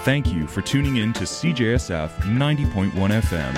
Thank you for tuning in to CJSF 90.1 FM.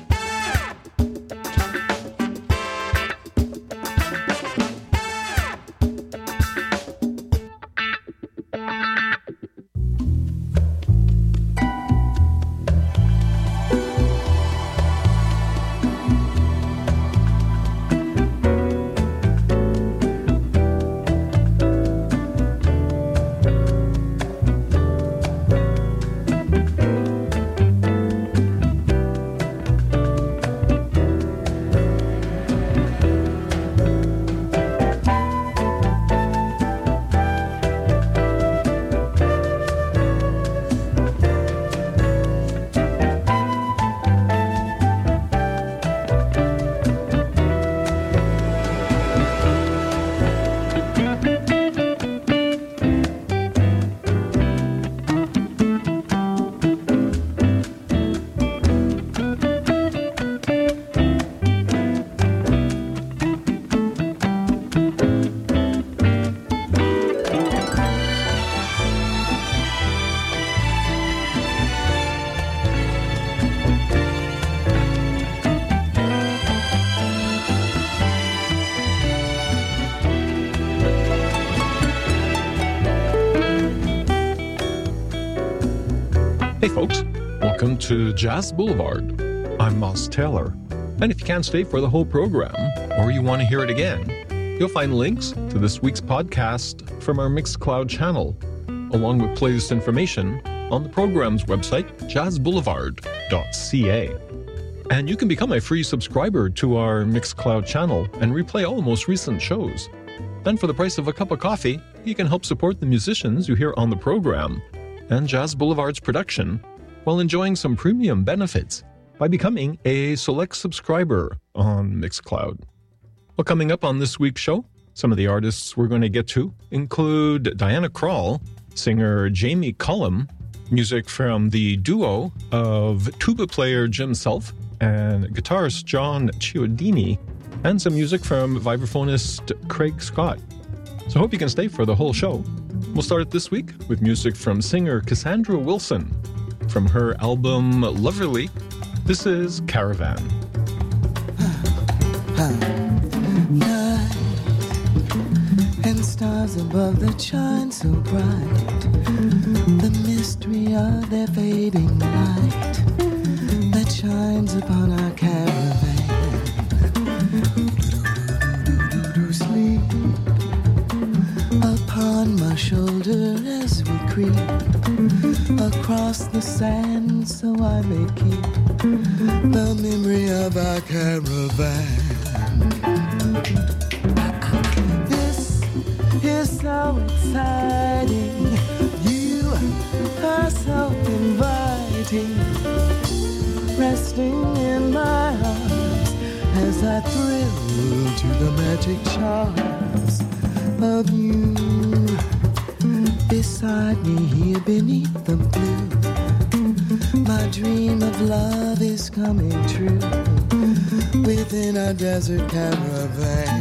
Hey folks, welcome to Jazz Boulevard. I'm Moss Taylor, and if you can't stay for the whole program, or you want to hear it again, you'll find links to this week's podcast from our Mixcloud channel, along with playlist information on the program's website, jazzboulevard.ca. And you can become a free subscriber to our Mixcloud channel and replay all the most recent shows. And for the price of a cup of coffee, you can help support the musicians you hear on the program and Jazz Boulevard's production while enjoying some premium benefits by becoming a select subscriber on Mixcloud. Well, coming up on this week's show, some of the artists we're going to get to include Diana Krall, singer Jamie Cullum, music from the duo of tuba player Jim Self and guitarist John Chiodini, and some music from vibraphonist Craig Scott. So I hope you can stay for the whole show. We'll start it this week with music from singer Cassandra Wilson. From her album Loverly, this is Caravan. Night and stars above that shine so bright, the mystery of their fading light that shines upon our caravan. Sleep upon my shoulder as we creep across the sand, so I may keep the memory of our caravan. This is so exciting, you are so inviting, resting in my arms as I thrill to the magic charms of you. Beside me here beneath the blue, my dream of love is coming true within our desert caravan.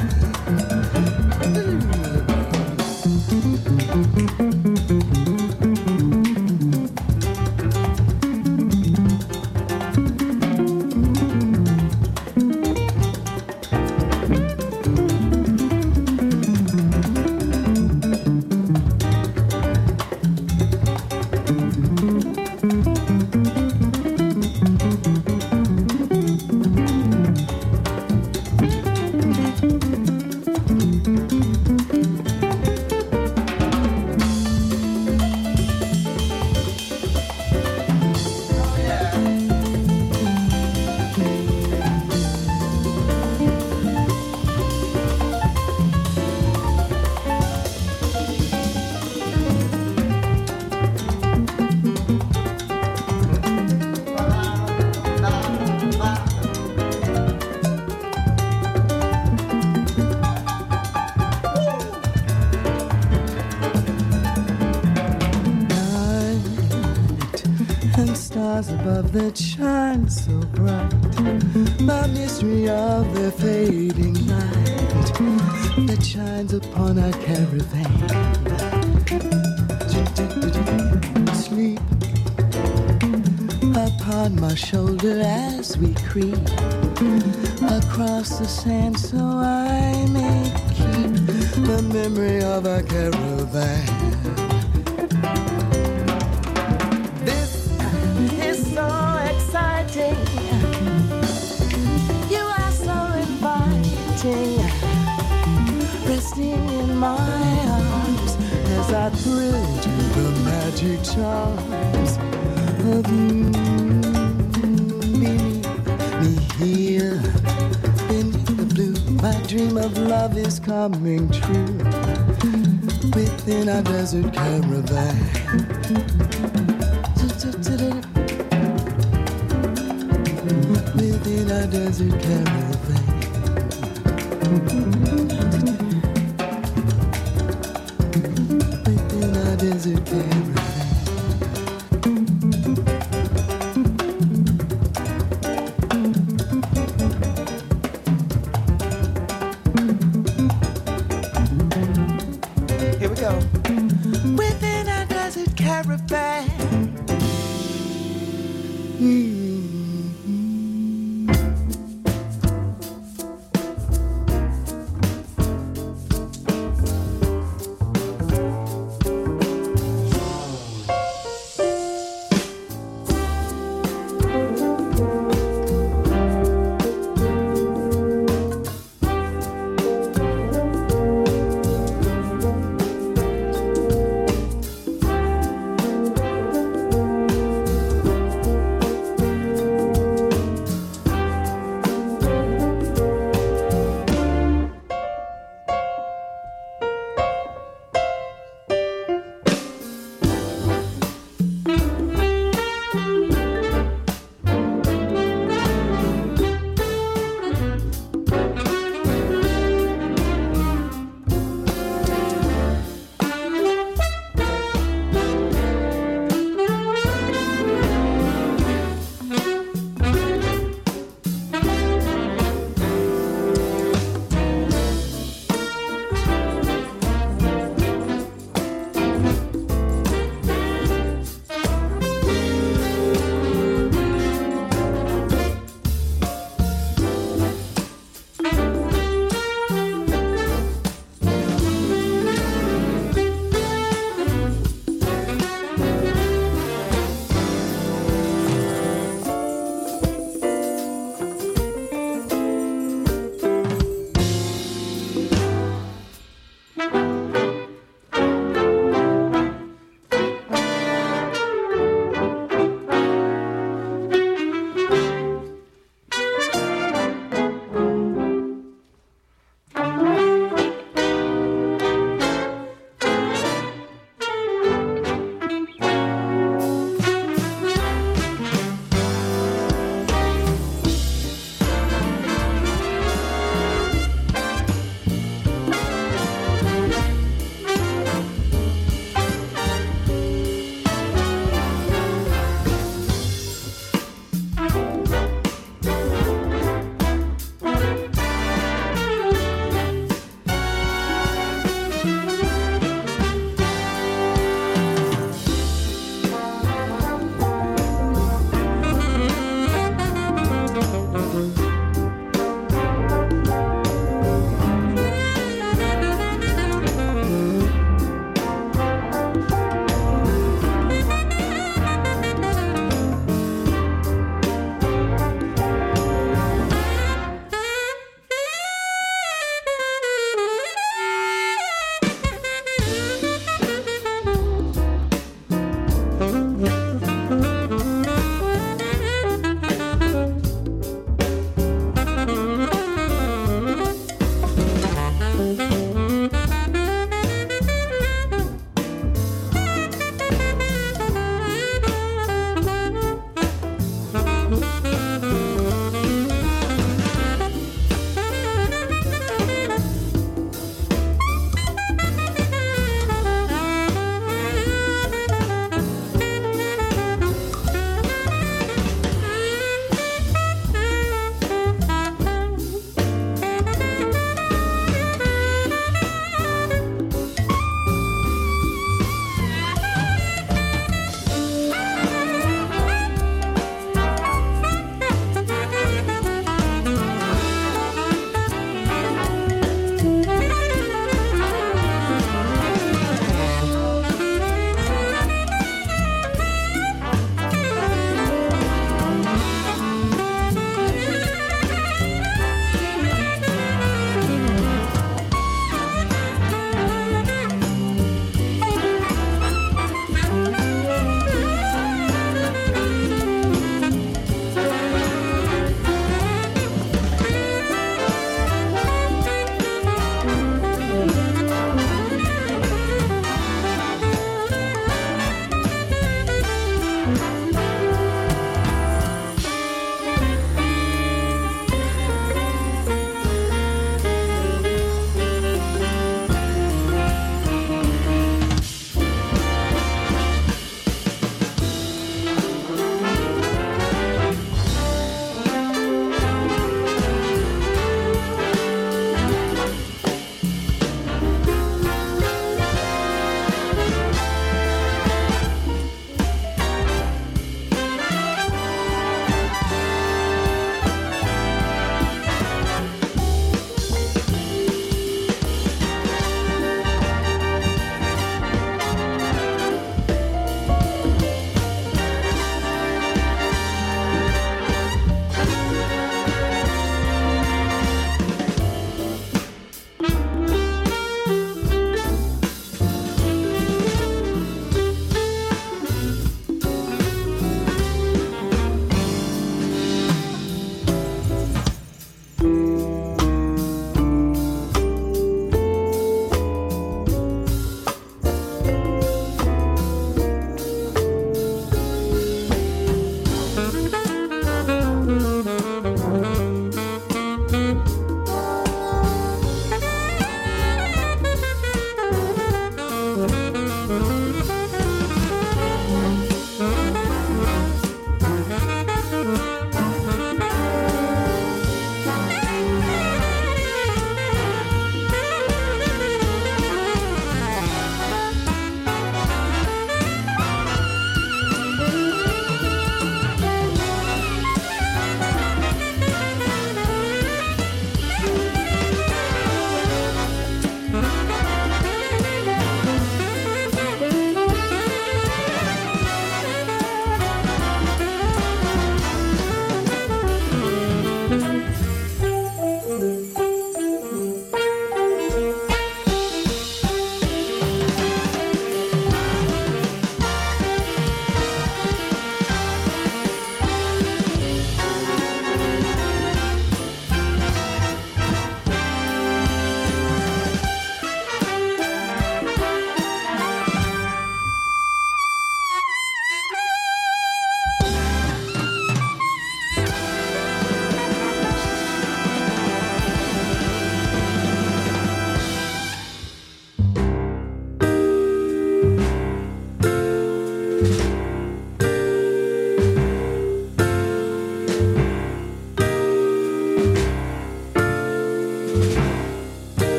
Above that shine so bright, the mystery of the fading light that shines upon our caravan. Sleep sleep upon my shoulder as we creep across the sand so I may keep the memory of a caravan. This is so exciting. You are so inviting, resting in my arms as I thrill to the magic charms of you. Beneath me here, beneath the blue, my dream of love is coming true. Within a desert caravan. Within a desert caravan. Within a desert caravan. Here we go. Within a desert caravan.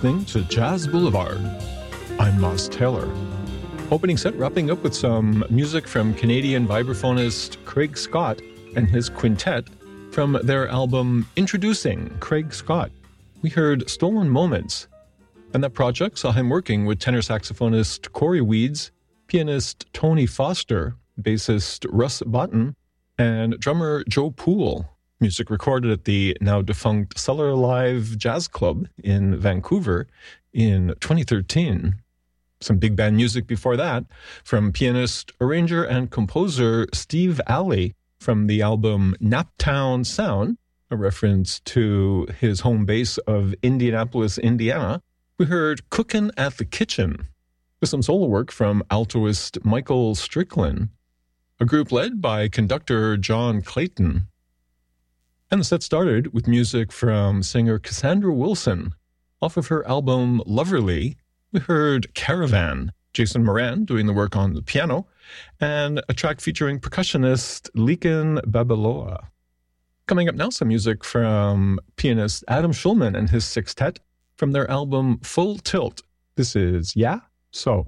listening to Jazz Boulevard. I'm Moss Taylor. Opening set wrapping up with some music from Canadian vibraphonist Craig Scott and his quintet from their album Introducing Craig Scott. We heard Stolen Moments, and that project saw him working with tenor saxophonist Corey Weeds, pianist Tony Foster, bassist Russ Botten, and drummer Joe Poole. Music recorded at the now-defunct Cellar Live Jazz Club in Vancouver in 2013. Some big band music before that from pianist, arranger, and composer Steve Alley from the album Naptown Sound, a reference to his home base of Indianapolis, Indiana. We heard Cookin' at the Kitchen, with some solo work from altoist Michael Strickland, a group led by conductor John Clayton. And the set started with music from singer Cassandra Wilson. Off of her album Loverly, we heard Caravan, Jason Moran doing the work on the piano, and a track featuring percussionist Lekan Babaloa. Coming up now, some music from pianist Adam Schulman and his sextet from their album Full Tilt. This is Yeah? So.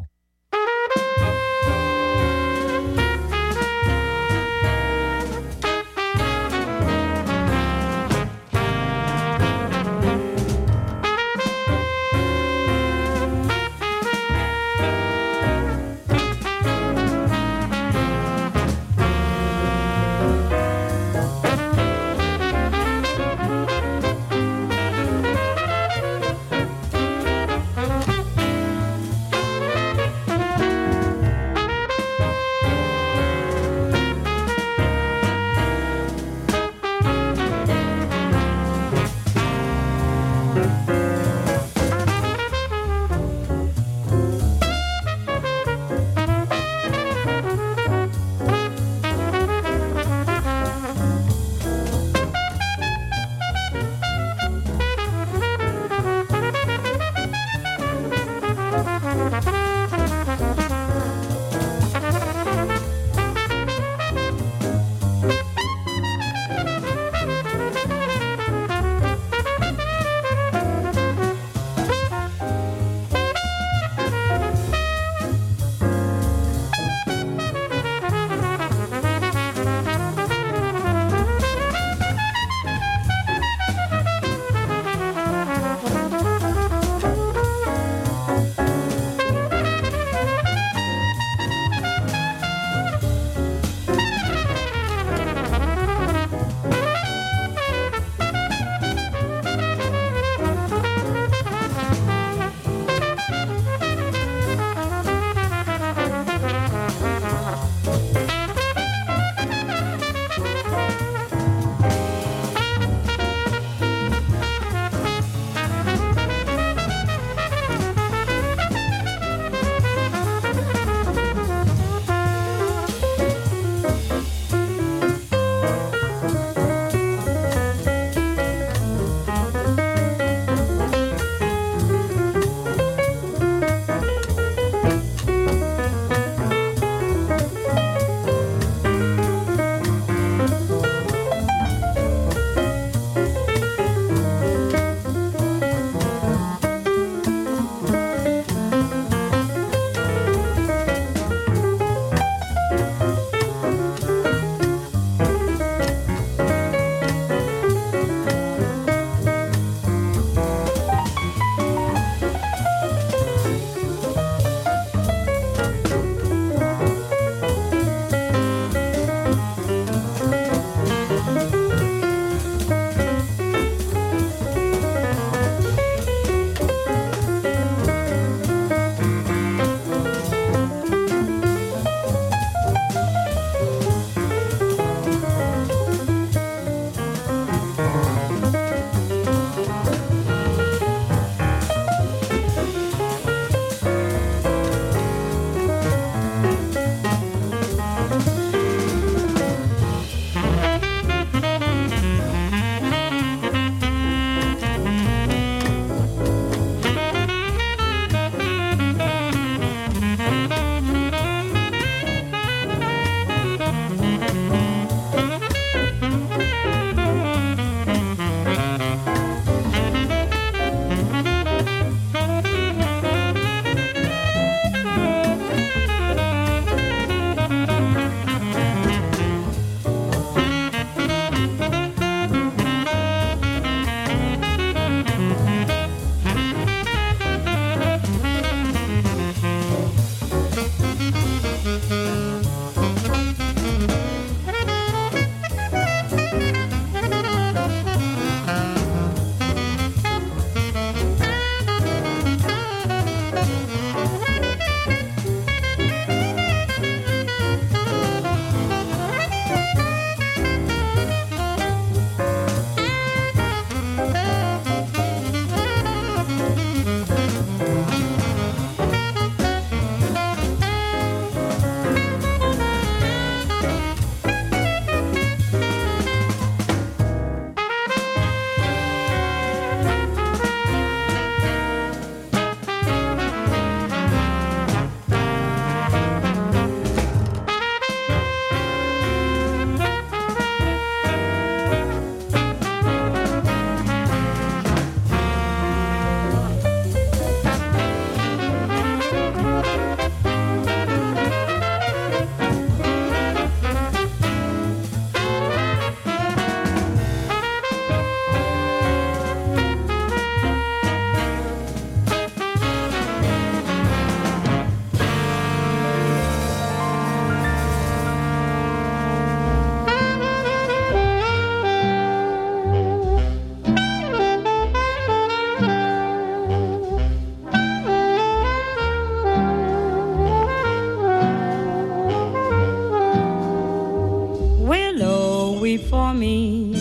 me.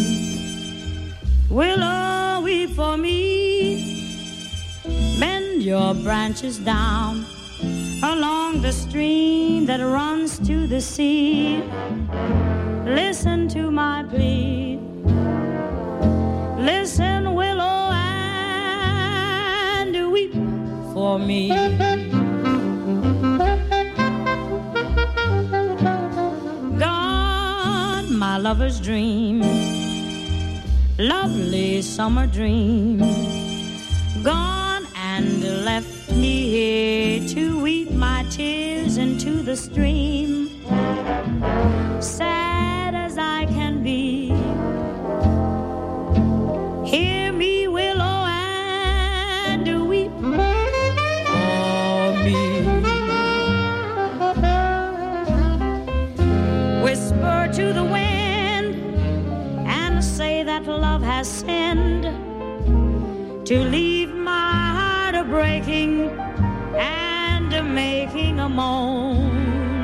Willow, weep for me. Bend your branches down along the stream that runs to the sea. Listen to my plea. Listen, willow, and weep for me. Gone, my lover's dream, lovely summer dream. Gone and left me here to weep my tears into the stream. Sad as I can be, hear me, willow, and weep for me. Whisper to the wind and say that love has sinned to leave my heart a-breaking and a-making a moan.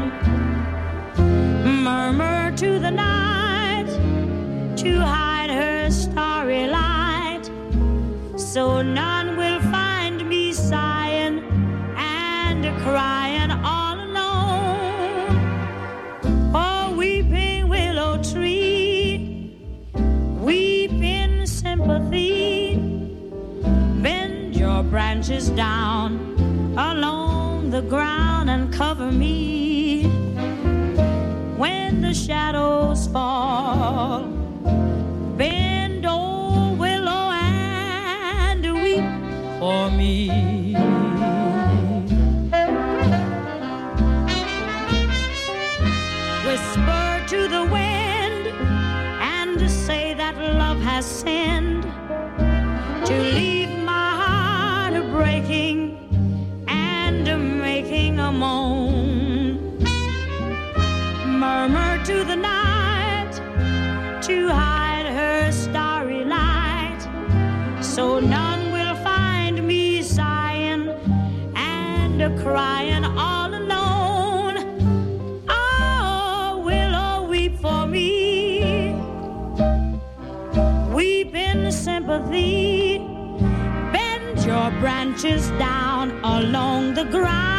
Murmur to the night to hide her starry light, so none will find me sighing and crying all alone. Oh, weeping willow tree, weep in sympathy. Bend your branches down along the ground and cover me. When the shadows fall, bend, oh willow, and weep for me. Whisper to the wind and say that love has sinned to leave my heart a-breaking and a-making a moan. Murmur to the night to hide her starry light, so none will find me sighing and a-crying all alone. Oh, willow, weep for me, weep in sympathy. Bend your branches down along the ground